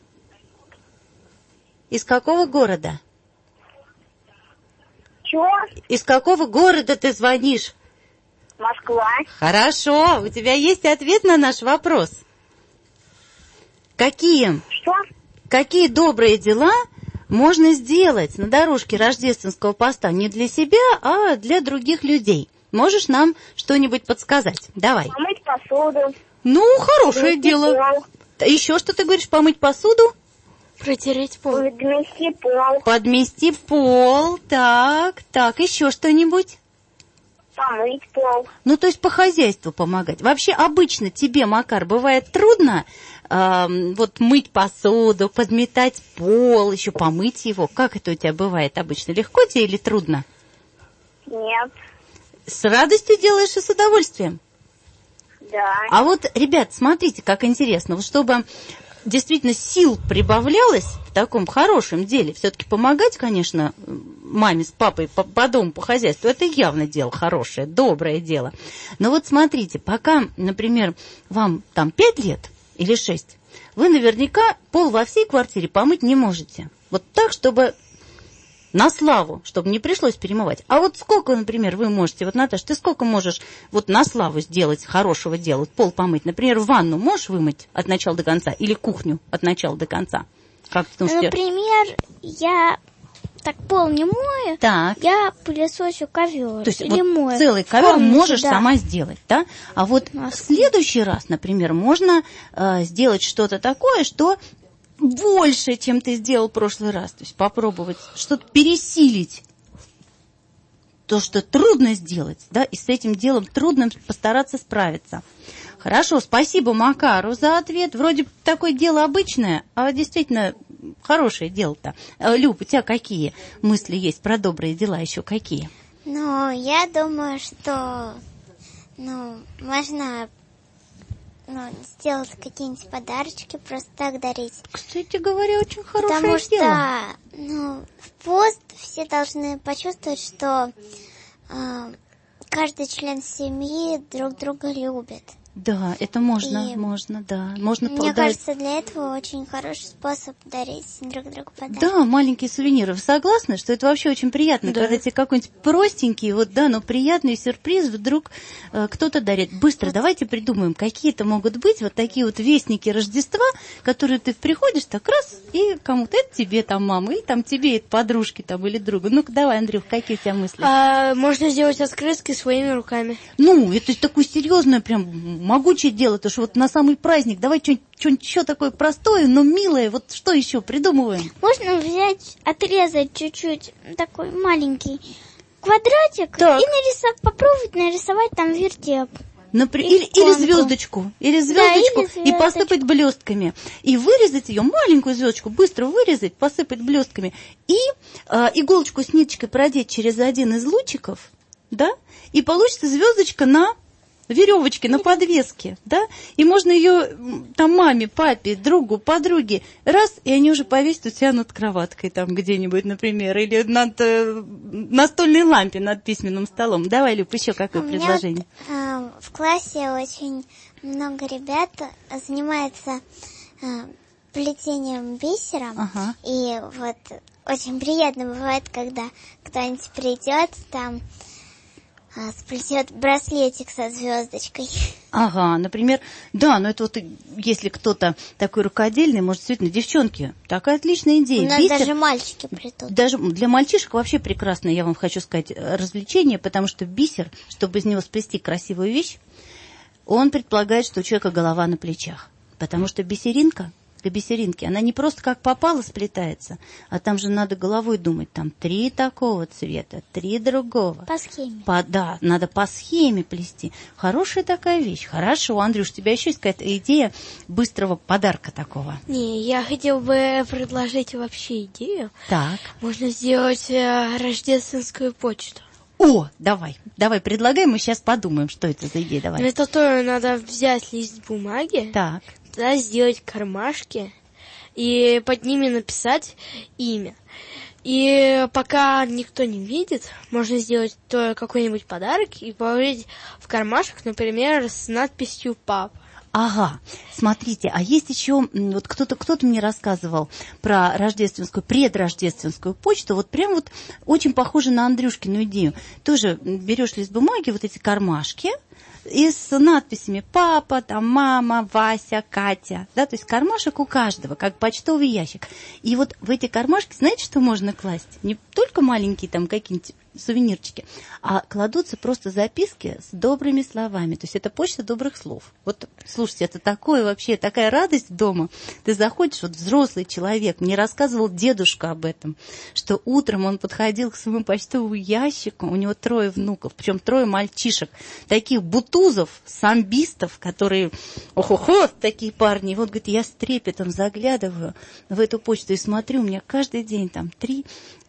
Из какого города? Чего? Из какого города ты звонишь? Москва. Хорошо, у тебя есть ответ на наш вопрос? Какие, Что? какие добрые дела можно сделать на дорожке рождественского поста не для себя, а для других людей? Можешь нам что-нибудь подсказать? Давай. Помыть посуду. Ну, хорошее Помыть дело. пол. Еще что ты говоришь? Помыть посуду? Протереть пол. Подмести пол. Подмести пол. Так, так, еще что-нибудь? Помыть пол. Ну, то есть по хозяйству помогать. Вообще, обычно тебе, Макар, бывает трудно э, вот мыть посуду, подметать пол, еще помыть его. Как это у тебя бывает обычно? Легко тебе или трудно? Нет. С радостью делаешь и с удовольствием? Да. А вот, ребят, смотрите, как интересно. Вот чтобы действительно сил прибавлялось в таком хорошем деле, все-таки помогать, конечно, маме с папой по, по дому, по хозяйству, это явно дело хорошее, доброе дело. Но вот смотрите, пока, например, вам там пять лет или шесть, вы наверняка пол во всей квартире помыть не можете. Вот так, чтобы на славу, чтобы не пришлось перемывать. А вот сколько, например, вы можете, вот, Наташа, ты сколько можешь вот на славу сделать хорошего дела, вот пол помыть? Например, ванну можешь вымыть от начала до конца или кухню от начала до конца? Как ты думаешь, Например, я так пол не мою, Так. я пылесосю ковер. То есть или вот мою. целый В ковер комнате, можешь да. сама сделать, да? А вот А в следующий раз, например, можно э, сделать что-то такое, что больше, чем ты сделал в прошлый раз. То есть попробовать что-то пересилить. То, что трудно сделать, да, и с этим делом трудно постараться справиться. Хорошо, спасибо Макару за ответ. Вроде такое дело обычное, а действительно хорошее дело-то. Люб, у тебя какие мысли есть про добрые дела, еще какие? Ну, я думаю, что ну, можно ну, сделать какие-нибудь подарочки, просто так дарить. Кстати говоря, очень хорошее Потому дело. что ну, в пост все должны почувствовать, что э, каждый член семьи друг друга любит. Да, это можно, И можно, да. Можно Мне подать. кажется, для этого очень хороший способ дарить друг другу подарки. Да, маленькие сувениры. Вы согласны, что это вообще очень приятно, Да. когда тебе какой-нибудь простенький, вот да, но приятный сюрприз вдруг э, кто-то дарит. Быстро давайте придумаем, какие это могут быть вот такие вот вестники Рождества, которые ты приходишь так раз, и кому-то это тебе там мама, и там тебе это подружки там или друга. Ну-ка давай, Андрюх, какие у тебя мысли? А, можно сделать открытки своими руками. Ну, это такое серьезное, прям могучее дело, то что вот на самый праздник давай что-нибудь, что-нибудь еще такое простое, но милое, вот что еще придумываем? Можно взять, отрезать чуть-чуть такой маленький квадратик Так. и нарисовать, попробовать нарисовать там вертеп. Например, или, или Иконку. звездочку, или Да, звездочку, или и звездочку. посыпать блестками. И вырезать ее, маленькую звездочку, быстро вырезать, посыпать блестками. И э, иголочку с ниточкой продеть через один из лучиков, да, и получится звездочка на веревочке, на подвеске, да, и можно ее там маме, папе, другу, подруге, раз, и они уже повесят у тебя над кроваткой там где-нибудь, например, или над э, настольной лампе над письменным столом. Давай, Люб, еще какое У меня предложение? вот, э, в классе очень много ребят занимается э, плетением бисером. Ага. И вот очень приятно бывает, когда кто-нибудь придет, там э, сплетет браслетик со звездочкой. Ага, например, да, но это вот если кто-то такой рукодельный, может, действительно, девчонки, такая отличная идея. У нас Бисер- даже мальчики плетут. Даже для мальчишек вообще прекрасное, я вам хочу сказать, развлечение, потому что бисер, чтобы из него сплести красивую вещь, он предполагает, что у человека голова на плечах. Потому что бисеринка, для бисеринки, она не просто как попало сплетается, а там же надо головой думать, там три такого цвета, три другого. По схеме. По, да, надо по схеме плести. Хорошая такая вещь. Хорошо, Андрюш, у тебя еще есть какая-то идея быстрого подарка такого? Не, я хотел бы предложить вообще идею. Так. Можно сделать э, рождественскую почту. О, давай, давай, предлагай, мы сейчас подумаем, что это за идея, давай. Для этого надо взять лист бумаги, Так. туда сделать кармашки и под ними написать имя. И пока никто не видит, можно сделать то какой-нибудь подарок и положить в кармашек, например, с надписью «Папа». Ага, смотрите, а есть еще, вот кто-то кто-то мне рассказывал про рождественскую, предрождественскую почту, вот прям вот очень похоже на Андрюшкину идею. Тоже берешь лист бумаги, вот эти кармашки, и с надписями «Папа», там «Мама», «Вася», «Катя», да, то есть кармашек у каждого, как почтовый ящик. И вот в эти кармашки, знаете, что можно класть? Не только маленькие там какие-нибудь сувенирчики, а кладутся просто записки с добрыми словами. То есть это почта добрых слов. Вот, слушайте, это такое вообще, такая радость дома. Ты заходишь, вот взрослый человек, мне рассказывал дедушка об этом, что утром он подходил к своему почтовому ящику, у него трое внуков, причем трое мальчишек, таких бутузов, самбистов, которые, ох-охо, такие парни. И вот, говорит, я с трепетом заглядываю в эту почту и смотрю, у меня каждый день там три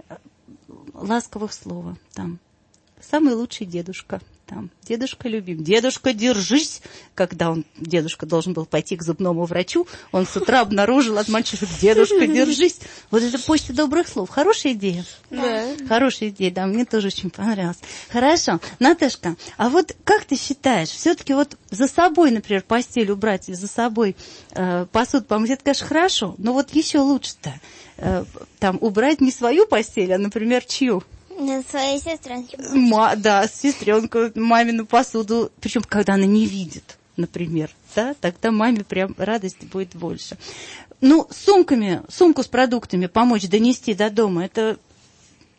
ласковых слова. Там самый лучший дедушка. Там дедушка любим. Дедушка, держись. Когда он, дедушка должен был пойти к зубному врачу, он с утра обнаружил от мальчишек: дедушка, держись. Вот это почта добрых слов. Хорошая идея? Да. Хорошая идея, да, мне тоже очень понравилось. Хорошо. Наташка, а вот как ты считаешь, все-таки вот за собой, например, постель убрать или за собой э, посуду помыть, это, конечно, хорошо, но вот еще лучше-то э, там убрать не свою постель, а, например, чью? На своей сестренке. Ма, да, сестренку, мамину посуду, причем когда она не видит, например, да, тогда маме прям радости будет больше. Ну, с сумками, сумку с продуктами помочь донести до дома, это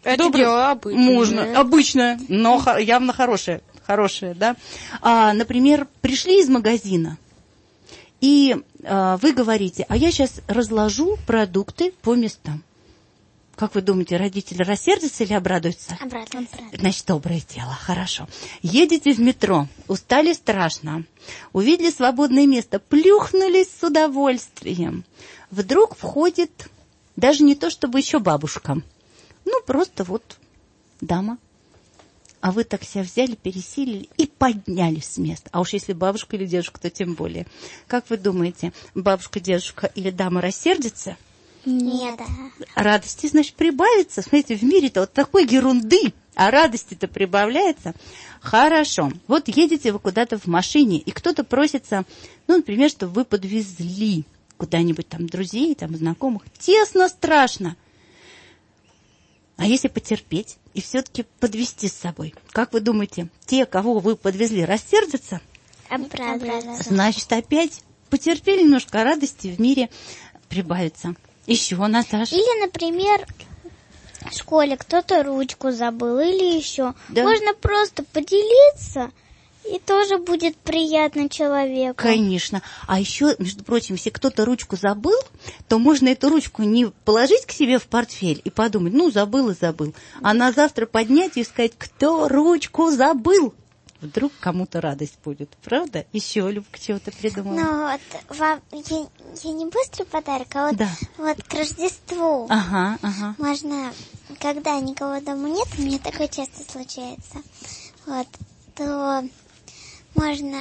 Это Доброе- дело обычное. Можно, обычное, но хо- явно хорошее, хорошее, да. А, например, пришли из магазина, и а, вы говорите, а я сейчас разложу продукты по местам. Как вы думаете, родители рассердятся или обрадуются? Обратно. Значит, доброе дело, хорошо. Едете в метро, устали страшно, увидели свободное место, плюхнулись с удовольствием. Вдруг входит даже не то чтобы еще бабушка, ну просто вот дама. А вы так себя взяли, пересилили и поднялись с места. А уж если бабушка или дедушка, то тем более. Как вы думаете, бабушка, дедушка или дама рассердятся? Нет. Радости, значит, прибавится. Смотрите, в мире-то вот такой ерунды, а радости-то прибавляется. Хорошо. Вот едете вы куда-то в машине, и кто-то просится, ну, например, чтобы вы подвезли куда-нибудь там друзей, там, знакомых. Тесно, страшно. А если потерпеть и все-таки подвезти с собой? Как вы думаете, те, кого вы подвезли, рассердятся? Обратно. Значит, опять потерпели немножко, а радости в мире прибавится. Еще, Наташа. Или, например, в школе кто-то ручку забыл, или еще. Да. Можно просто поделиться, и тоже будет приятно человеку. Конечно. А еще, между прочим, если кто-то ручку забыл, то можно эту ручку не положить к себе в портфель и подумать, ну, забыл и забыл, а на завтра поднять и сказать, кто ручку забыл. Вдруг кому-то радость будет, правда? Еще, Любка, чего-то придумала? Ну вот, вам, я, я не быстрый подарок, а вот, Да. вот к Рождеству Ага, ага. можно, когда никого дома нет, у меня такое часто случается, вот, то можно,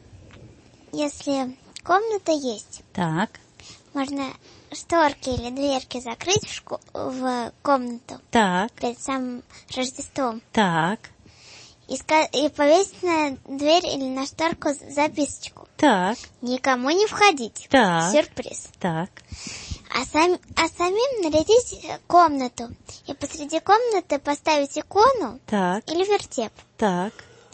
если комната есть, Так, можно шторки или дверки закрыть в, шко- в комнату так, перед самым Рождеством так, и, ска- и повесить на дверь или на шторку з- записочку. так, Никому не входить. Так. Сюрприз. так. А, сам, а самим нарядить комнату. И посреди комнаты поставить икону Так, или вертеп. так,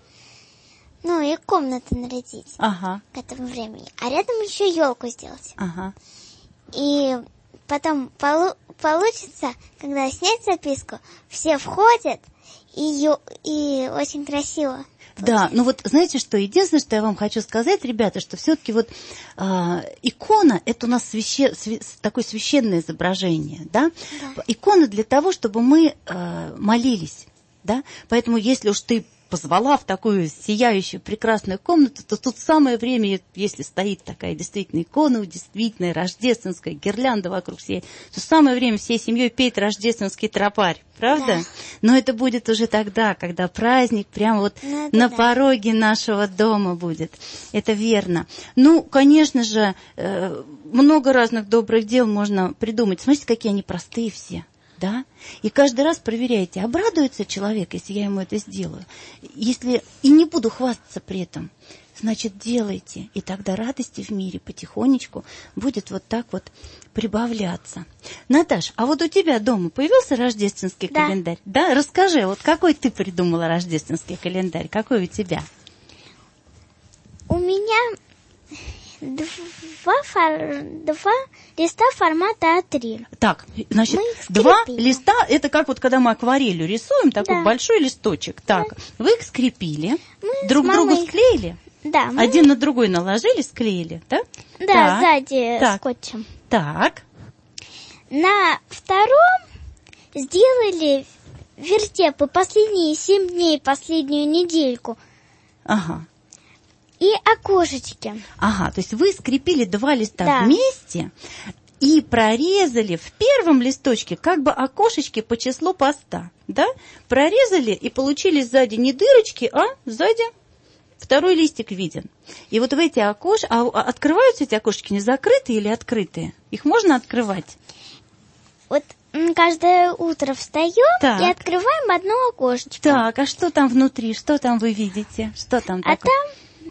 Ну и комнату нарядить ага, к этому времени. А рядом еще елку сделать. ага. И потом полу- получится, когда снять записку, все входят, и, ё- и очень красиво. Да, ну вот знаете что, единственное, что я вам хочу сказать, ребята, что все-таки вот э, икона, это у нас свяще, свя, такое священное изображение, да? Да. Икона для того, чтобы мы э, молились, да? Поэтому если уж ты позвала в такую сияющую, прекрасную комнату, то тут самое время, если стоит такая действительно икона, действительно рождественская, гирлянда вокруг всей, то самое время всей семьей петь рождественский тропарь, правда? Да. Но это будет уже тогда, когда праздник прямо вот Ну, это на да. пороге нашего дома будет. Это верно. Ну, конечно же, э, много разных добрых дел можно придумать. Смотрите, какие они простые все. Да? И каждый раз проверяйте, обрадуется человек, если я ему это сделаю. Если и не буду хвастаться при этом, значит, делайте. И тогда радости в мире потихонечку будет вот так вот прибавляться. Наташ, а вот у тебя дома появился рождественский Да. календарь? Да? Расскажи, вот какой ты придумала рождественский календарь? Какой у тебя? У меня два, фор- два листа формата А три. Так, значит, Мы их два скрепили. листа, это как вот когда мы акварелью рисуем, такой Да. большой листочек. Так, вы их скрепили, Мы друг с к другу мамой- склеили? Да, мы- Один на другой наложили, склеили, да? да, Так, сзади так. скотчем. Так, На втором сделали вертепы последние семь дней, последнюю недельку. ага, И окошечки. ага, то есть вы скрепили два листа Да. вместе и прорезали в первом листочке как бы окошечки по числу поста, да? Прорезали и получили сзади не дырочки, а сзади второй листик виден. И вот в эти окошки, а а открываются эти окошечки не закрытые или открытые? Их можно открывать? Вот м, каждое утро встаем Так. и открываем одно окошечко. Так, а что там внутри? Что там вы видите? Что там А такое? там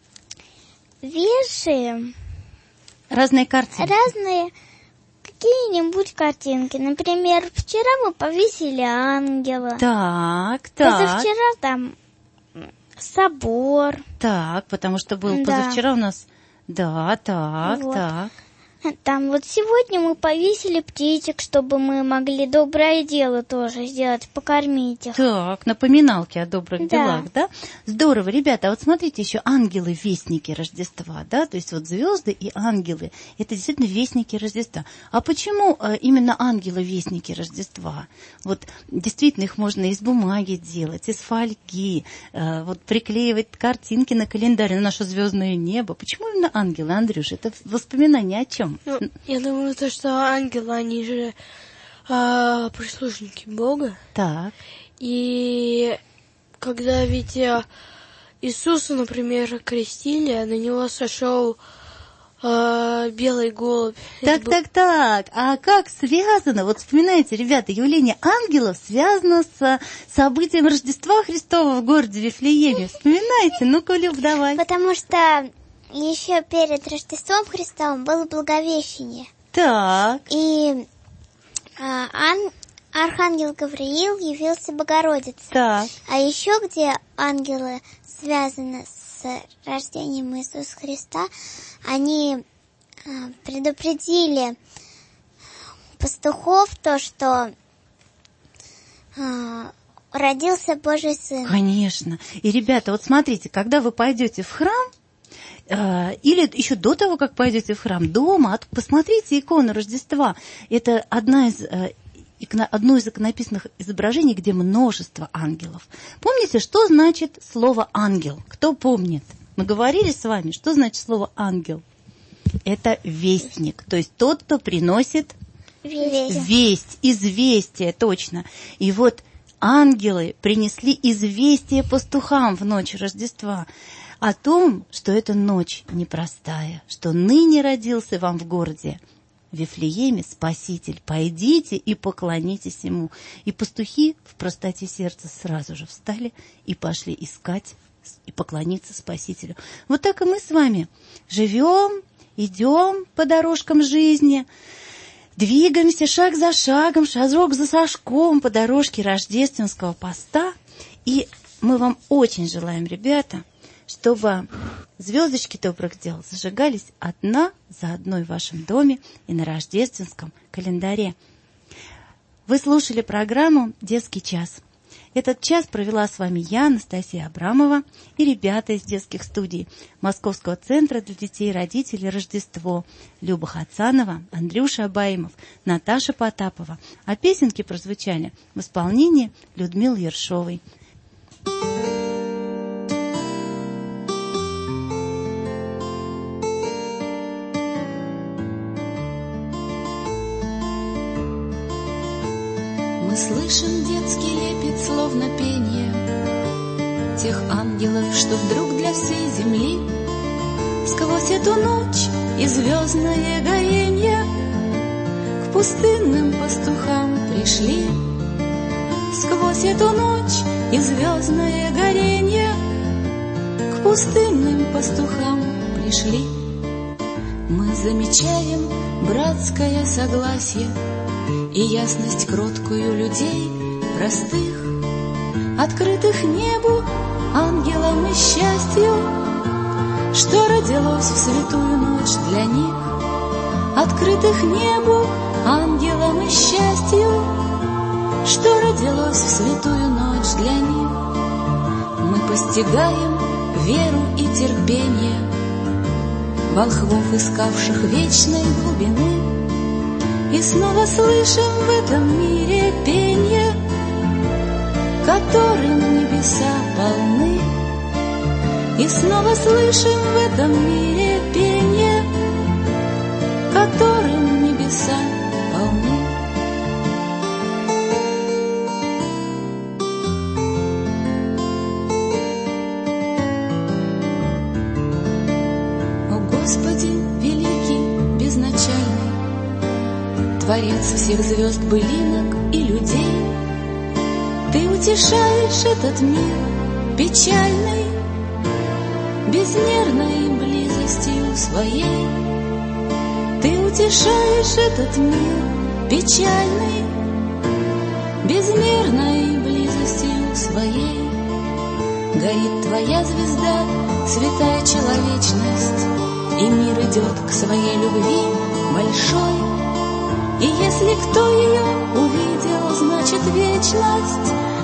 вешаем Разные картинки. разные какие-нибудь картинки. Например, вчера мы повесили ангела. Так, так, Позавчера там м, собор. так, потому что был Да. позавчера у нас... Да, так, Вот. так. Там вот сегодня мы повесили птичек, чтобы мы могли доброе дело тоже сделать, покормить их. Так, напоминалки о добрых Да. делах, да? Здорово, ребята. А вот смотрите, еще ангелы-вестники Рождества, да? То есть вот звезды и ангелы – это действительно вестники Рождества. А почему э, именно ангелы-вестники Рождества? Вот действительно их можно из бумаги делать, из фольги, э, вот приклеивать картинки на календарь, на наше звездное небо. Почему именно ангелы, Андрюш? Это воспоминание о чем? Ну, я думаю, то, что ангелы, они же а, прислужники Бога. Так. И когда ведь а, Иисуса, например, крестили, а на него сошел а, белый голубь. Так, был... так, так. А как связано? Вот вспоминайте, ребята, явление ангелов связано с событием Рождества Христова в городе Вифлееме. Вспоминайте, ну-ка, Люб, давай. Потому что еще перед Рождеством Христовым было Благовещение. Так. И а, ан- Архангел Гавриил явился Богородице. Так. А еще где ангелы связаны с рождением Иисуса Христа, они а, предупредили пастухов то, что а, родился Божий Сын. Конечно. И, ребята, вот смотрите, когда вы пойдете в храм, э, или еще до того, как пойдете в храм, дома, от, посмотрите икону Рождества. Это одна из, э, икона, одно из иконописных изображений, где множество ангелов. Помните, что значит слово «ангел»? Кто помнит? Мы говорили с вами, что значит слово «ангел»? Это вестник, то есть тот, кто приносит Весть. весть, известие, точно. И вот ангелы принесли известие пастухам в ночь Рождества о том, что эта ночь непростая, что ныне родился вам в городе в Вифлееме Спаситель. Пойдите и поклонитесь Ему. И пастухи в простоте сердца сразу же встали и пошли искать и поклониться Спасителю. Вот так и мы с вами живем, идем по дорожкам жизни, двигаемся шаг за шагом, шажок за шажком по дорожке рождественского поста. И мы вам очень желаем, ребята, чтобы звездочки добрых дел зажигались одна за одной в вашем доме и на рождественском календаре. Вы слушали программу «Детский час». Этот час провела с вами я, Анастасия Абрамова, и ребята из детских студий Московского центра для детей и родителей «Рождество», Люба Хацанова, Андрюша Абаимов, Наташа Потапова. А песенки прозвучали в исполнении Людмилы Ершовой. Мы слышим детский лепет, словно пение тех ангелов, что вдруг для всей земли сквозь эту ночь и звездное горенье к пустынным пастухам пришли. Сквозь эту ночь и звездное горенье к пустынным пастухам пришли. Мы замечаем братское согласие и ясность кроткую людей простых, открытых небу, ангелам и счастью, что родилось в святую ночь для них. Открытых небу, ангелам и счастью, что родилось в святую ночь для них. Мы постигаем веру и терпение волхвов, искавших вечной глубины, и снова слышим в этом мире пение, которым небеса полны. И снова слышим в этом мире пение, которым небеса полны. О Господи, великий, безначальный, Творец всех звезд, былинок и людей, Ты утешаешь этот мир печальный безмерной близостью своей. Ты утешаешь этот мир печальный безмерной близостью своей. Горит Твоя звезда, святая человечность, и мир идет к своей любви. большой. И если кто ее увидел, значит вечность